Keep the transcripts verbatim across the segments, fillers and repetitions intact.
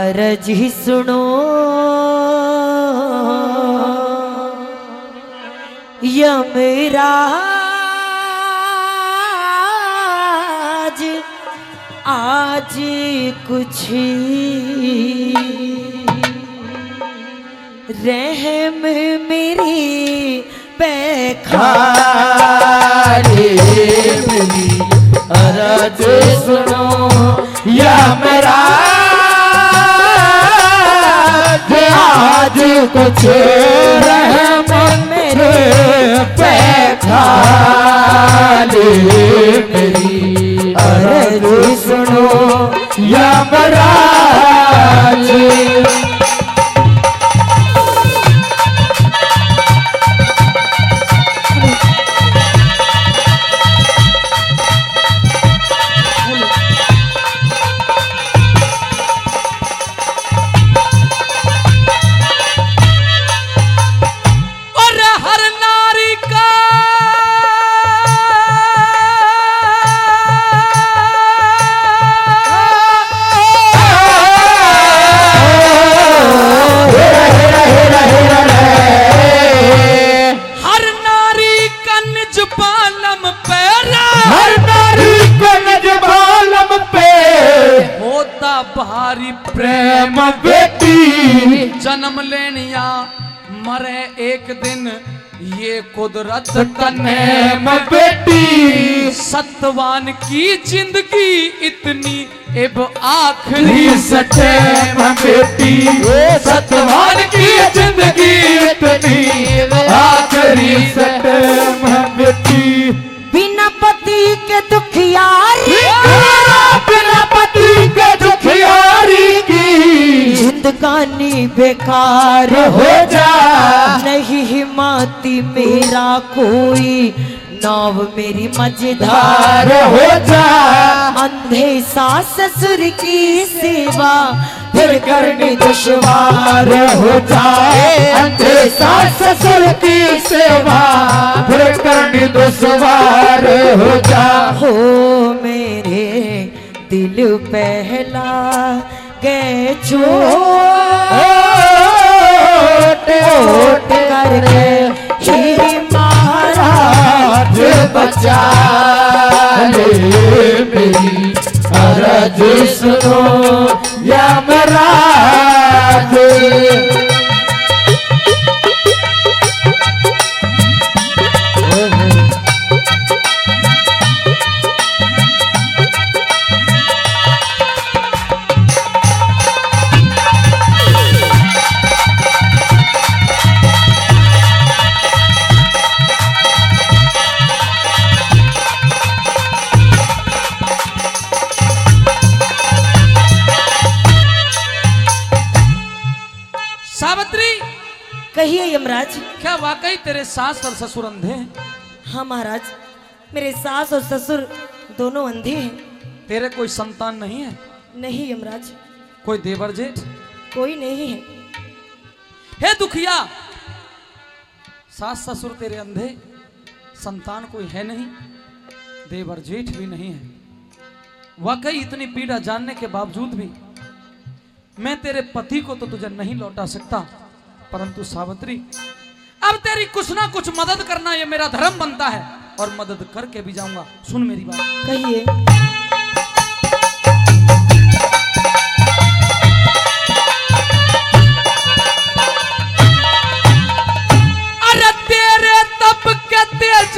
अर्जी सुनो यमराज आज कुछ रहम मेरी पे खारे मेरी अर्ज सुनो यमराज आज कुछ रहम मेरे पे खारे मेरी अर्ज सुनो यमराज। भारी प्रेम बेटी जन्म लेनिया मरे एक दिन ये कुदरत कनेम बेटी सतवान की जिंदगी इतनी अब आखिरी सटेम बेटी सतवान की जिंदगी इतनी आखिरी सटेम बेटी। बिना पति के दुखियारी बिना पति के दुखियारी की जिंदगानी बेकार हो जा नहीं हिमाती मेरा कोई नाव मेरी मजेदार हो जा अंधे सास ससुर की सेवा फिर करनी दुश्वार हो जाए अंधे सास ससुर की सेवा फिर करनी दुश्वार हो जा। हो मेरे दिल पहला गए चोट ओट करके ही महाराज बचा ले मेरी अर्ज सुनो यमराज। सावित्री कहिए यमराज। क्या वाकई तेरे सास और ससुर अंधे हैं? हाँ महाराज मेरे सास और ससुर दोनों अंधे हैं। तेरे कोई संतान नहीं है? नहीं यमराज कोई देवर जेठ? कोई नहीं है। हे दुखिया सास ससुर तेरे अंधे संतान कोई है नहीं देवर जेठ भी नहीं है। वाकई इतनी पीड़ा जानने के बावजूद भी मैं तेरे पति को तो तुझे नहीं लौटा सकता परंतु सावित्री अब तेरी कुछ ना कुछ मदद करना ये मेरा धर्म बनता है और मदद करके भी जाऊंगा। सुन मेरी बात। कहिए। अरे तेरे तप के तेज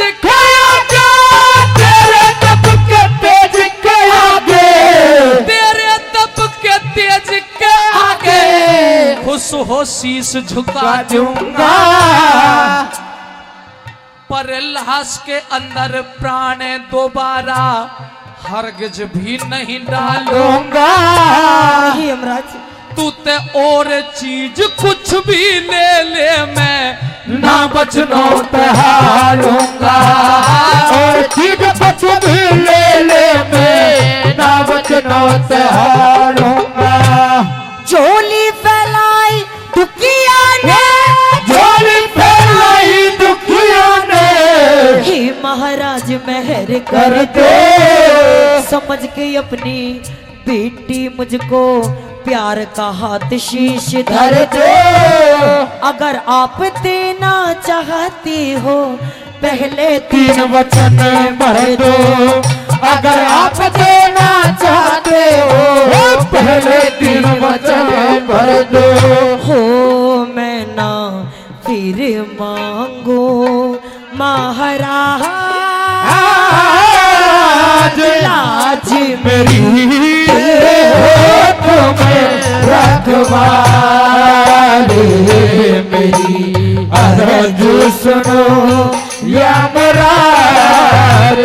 तेरे तप के तेज के आगे तेरे तप के तेज के आगे खुश हो शीश झुका दूंगा पर लाश के अंदर प्राण दोबारा हरगिज भी नहीं डालूंगा। नहीं यमराज तू ते और चीज कुछ भी ले ले मैं ना बचनो तहारूंगा और चीज कुछ भी ले ले मैं ना बचनो तहारूंगा। झोली फैलाई दुखिया ने झोली फैलाई दुखिया ने हे महाराज मेहर कर कर दो दे समझ के अपनी बेटी मुझको प्यार का हाथ शीश धर दो, अगर आप देना चाहती हो पहले तीन वचन भर दो, अगर आप देना चाहते हो पहले तीन वचन भर दो। हो मैं ना फिर मांगू महाराज, लाज मेरी तुम्हें रखवाले, मेरी अर्ज सुनो यमराज।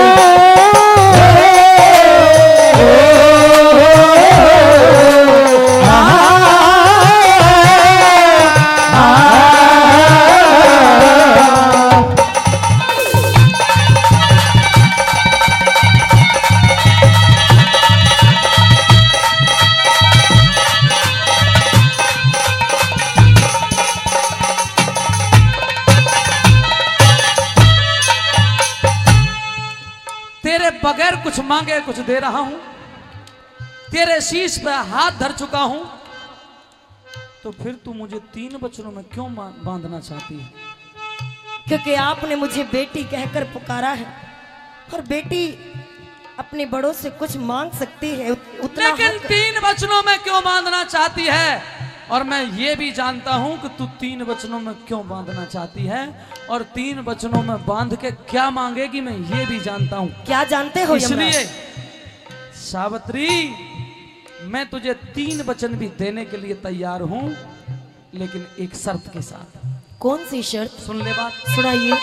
बगैर कुछ मांगे कुछ दे रहा हूं, तेरे शीश पे हाथ धर चुका हूं, तो फिर तू मुझे तीन वचनों में क्यों बांधना चाहती है? क्योंकि आपने मुझे बेटी कहकर पुकारा है, और बेटी अपने बड़ों से कुछ मांग सकती है उतना। लेकिन तीन वचनों में क्यों बांधना चाहती है? और मैं ये भी जानता हूं कि तू तीन वचनों में क्यों बांधना चाहती है, और तीन वचनों में बांध के क्या मांगेगी मैं ये भी जानता हूं। क्या जानते हो? इसलिए सावित्री, मैं तुझे तीन वचन भी देने के लिए तैयार हूं, लेकिन एक शर्त के साथ। कौन सी शर्त? सुन ले बात, सुनाइए।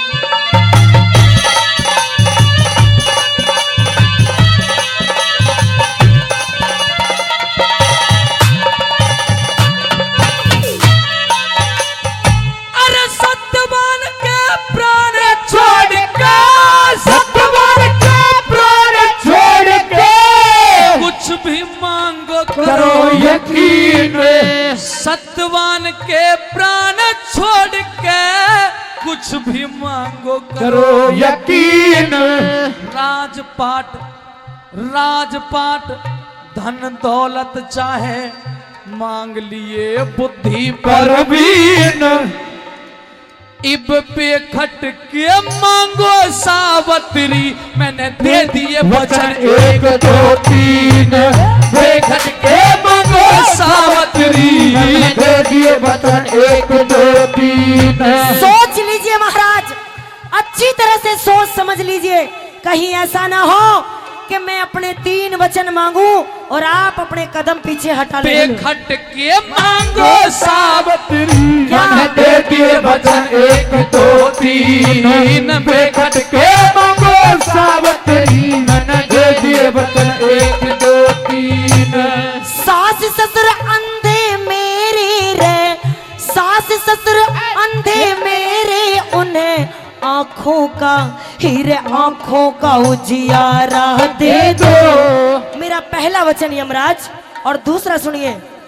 करो यकीन, सत्यवान के प्राण छोड़ के कुछ भी मांगो करो यकीन। राजपाट राजपाट धन दौलत चाहे मांग लिए बुद्धि परवीन, इब पे खट के मांगो सावत्री, मैंने दे दिए वचन एक दो तीन, बेखट के मांगो सावत्री, मैंने दे दिए वचन एक दो तीन। सोच लीजिए महाराज, अच्छी तरह से सोच समझ लीजिए, कहीं ऐसा ना हो कि मैं अपने तीन वचन मांगू और आप अपने कदम पीछे हटा ले। बेखट के मांगो सावत्री, मैंने दे दिए वचन एक दो तीन, बेखट के मांगो सावत्री, मैंने दे दिए वचन एक दो तीन। सास ससुर अंधे मेरे रे, सास ससुर अंधे मेरे, उन्हें आंखों का हीरे आंखों का उजियारा दे दो। मेरा पहला वचन यमराज, और दूसरा सुनिए।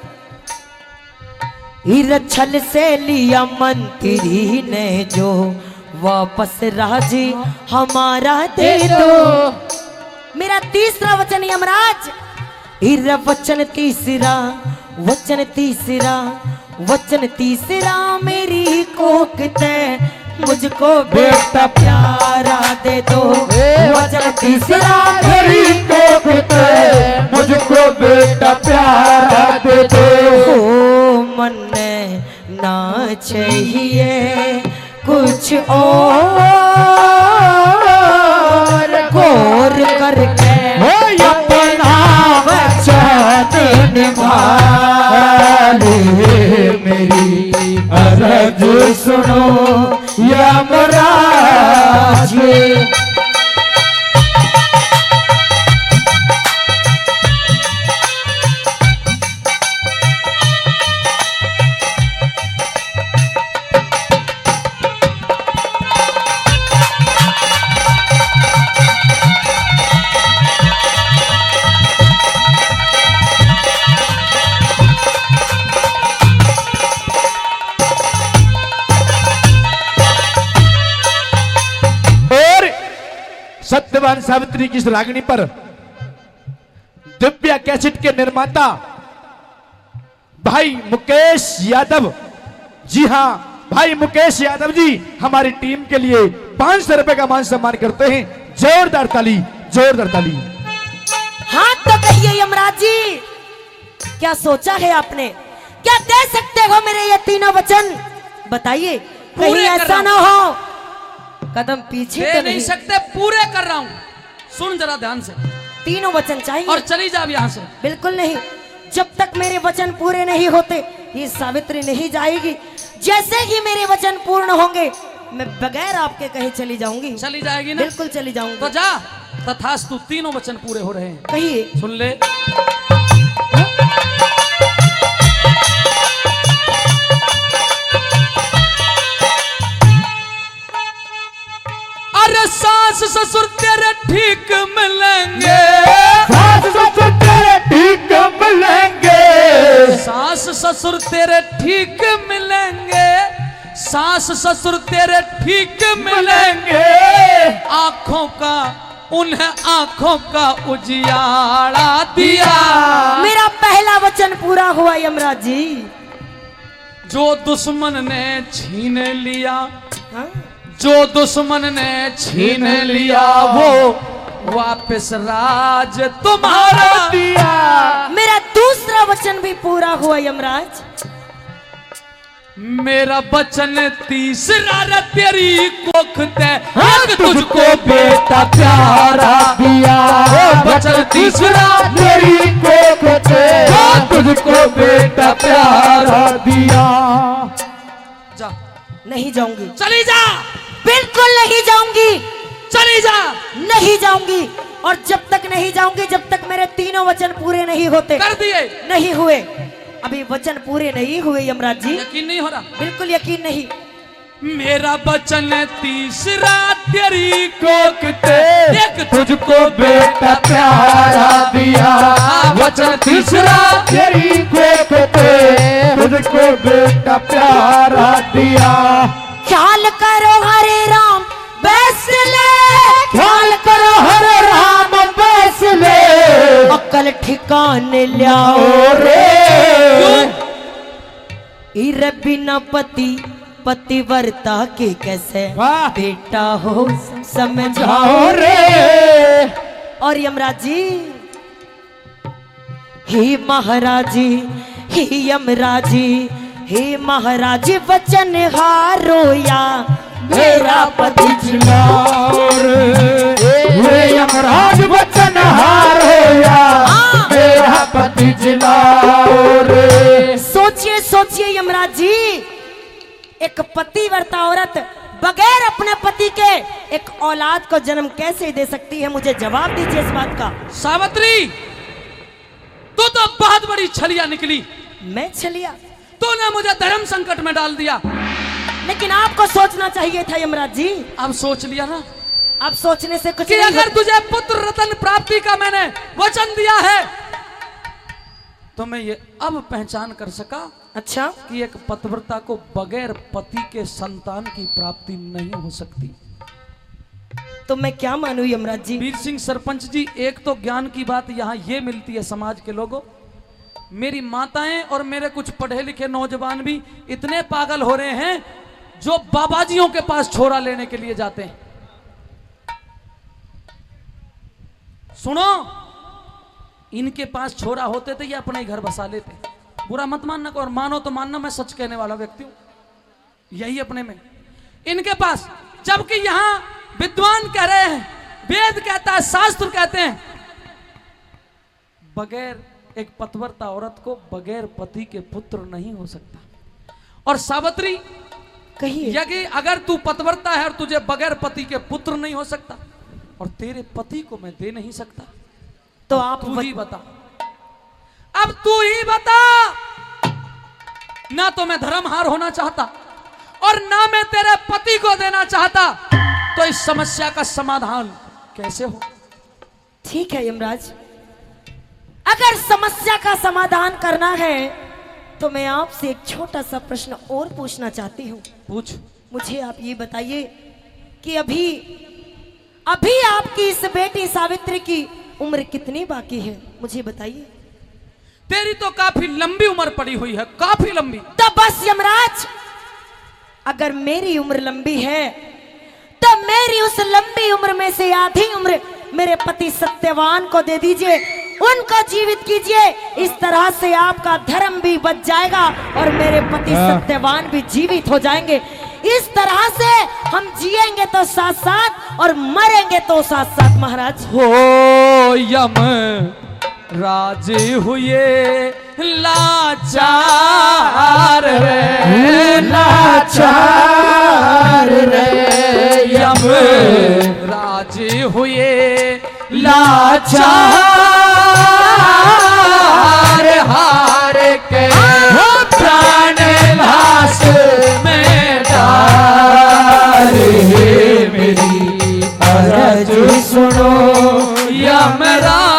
हीर छल से लिया मंत्री ने जो, वापस राजी हमारा दे दो। मेरा तीसरा वचन यमराज, हीर वचन तीसरा, वचन तीसरा, वचन तीसरा, मेरी कोकते मुझको बेटा प्यारा दे दो। वचन तीसरा, मेरी कोकते मुझको बेटा प्यारा दे दो। हो मन ना चाहिए कुछ और, गौर करके अपना वचन निभा ले, मेरी अर्ज सुनो यमराज। सत्यवान सावित्री की इस रागनी पर दिव्या कैसेट के निर्माता भाई मुकेश यादव, जी हाँ भाई मुकेश यादव जी हमारी टीम के लिए पांच सौ रुपए का मान सम्मान करते हैं। जोरदार ताली, जोरदार ताली। हाँ तो कहिए यमराज जी, क्या सोचा है आपने? क्या दे सकते हो मेरे ये तीनों वचन? बताइए, कहीं पूरे कर ऐसा रहा ना हो कदम पीछे दे तो नहीं नहीं। सकते, पूरे कर रहा हूं। सुन जरा ध्यान से, तीनों वचन चाहिए और चली जा अब यहां से। बिल्कुल नहीं, जब तक मेरे वचन पूरे नहीं होते ये सावित्री नहीं जाएगी। जैसे ही मेरे वचन पूर्ण होंगे मैं बगैर आपके कहीं चली जाऊंगी। चली जाएगी ना? बिल्कुल चली जाऊंगी। तो जा, तथास्तु तीनों वचन पूरे हो रहे हैं। कहिए। सुन ले। अरे सास ससुर तेरे ठीक मिलेंगे, सास ससुर तेरे ठीक मिलेंगे, सास ससुर तेरे ठीक मिलेंगे, सास ससुर तेरे ठीक मिलेंगे। आंखों का उन्हें आंखों का उजियारा दिया। मेरा पहला वचन पूरा हुआ यमराज जी। जो दुश्मन ने छीन लिया, हाँ? जो दुश्मन ने छीन लिया वो वापस राज तुम्हारा दिया। मेरा दूसरा वचन भी पूरा हुआ यमराज। मेरा वचन तीसरा रे तेरी कोखते एक तुझको बेटा प्यारा दिया। वचन तीसरा तेरी कोखते तुझको बेटा प्यारा दिया। जा, नहीं जाऊंगी, चली जा, बिल्कुल नहीं जाऊंगी, चली जा। नहीं जाऊंगी। और जब तक नहीं जाऊंगी, जब तक मेरे तीनों वचन पूरे नहीं होते। कर दिए। नहीं हुए, अभी वचन पूरे नहीं हुए यमराज जी। यकीन नहीं हो रहा? बिल्कुल यकीन नहीं। मेरा वचन तीसरा तेरी कोखते एक तुझको बेटा प्यारा दिया। वचन तीसरा तेरी कोखते तुझको बेटा प्यारा दिया। ख्याल करो हरे राम बैसले, ख्याल करो हरे राम बैसले, अकल ठिकाने लाओ रे। इरे बिना पति पतिव्रता के कैसे वाह। बेटा हो समझाओ जाओ रे। और यमराज जी, हे महाराजी, हे यमराजी, हे महाराजी वचन हारो या मेरा पति जिलाओ रे। यमराज वचन हारो या मेरा पति जिलाओ रे। सोचिए सोचिए यमराज जी, एक पतिव्रता औरत बगैर अपने पति के एक औलाद को जन्म कैसे दे सकती है? मुझे जवाब दीजिए इस बात का। सावित्री, तू तो बहुत बड़ी छलिया निकली। मैं छलिया? तूने मुझे धर्म संकट में डाल दिया। लेकिन आपको सोचना चाहिए था यमराज जी। अब सोच लिया ना आप सोचने से कुछ कि नहीं अगर होता। तुझे पुत्र रत्न प्राप्ति का मैंने वचन दिया है तो मैं ये अब पहचान कर सका अच्छा, कि एक पतिव्रता को बगैर पति के संतान की प्राप्ति नहीं हो सकती। तो मैं क्या मानूं यमराज जी? वीर सिंह सरपंच जी, एक तो ज्ञान की बात यहाँ ये मिलती है समाज के लोगों, मेरी माताएं और मेरे कुछ पढ़े लिखे नौजवान भी इतने पागल हो रहे हैं जो बाबाजियों के पास छोरा लेने के लिए जाते हैं। सुनो, इनके पास छोरा होते थे ये अपने ही घर बसा लेते। बुरा मत मानना, और मानो तो मानना, मैं सच कहने वाला व्यक्ति हूं। यही अपने में इनके पास, जबकि यहां विद्वान कह रहे हैं, वेद कहता है, शास्त्र कहते हैं, बगैर एक पतिव्रता औरत को बगैर पति के पुत्र नहीं हो सकता। और सावित्री, कहिए। यदि अगर तू पतिव्रता है और तुझे बगैर पति के पुत्र नहीं हो सकता और तेरे पति को मैं दे नहीं सकता, तो आप तू वच... ही बता, अब तू ही बता। ना तो मैं धर्महार होना चाहता और ना मैं तेरे पति को देना चाहता, तो इस समस्या का समाधान कैसे हो? ठीक है यमराज, अगर समस्या का समाधान करना है तो मैं आपसे एक छोटा सा प्रश्न और पूछना चाहती हूँ। पूछ। मुझे आप ये बताइए कि अभी अभी आपकी इस बेटी सावित्री की उम्र कितनी बाकी है? मुझे बताइए। तेरी तो काफी लंबी उम्र पड़ी हुई है, काफी लंबी। तो बस यमराज, अगर मेरी उम्र लंबी है तो मेरी उस लंबी उम्र में से आधी उम्र मेरे पति सत्यवान को दे दीजिए, उनको जीवित कीजिए। इस तरह से आपका धर्म भी बच जाएगा और मेरे पति सत्यवान भी जीवित हो जाएंगे। इस तरह से हम जिएंगे तो साथ साथ और मरेंगे तो साथ साथ। महाराज हो यम राजे हुए लाचार रे, लाचार रे, यम राजे हुए लाचार, हार के प्राण लाश में डाले। मेरी अरज सुनो यमराज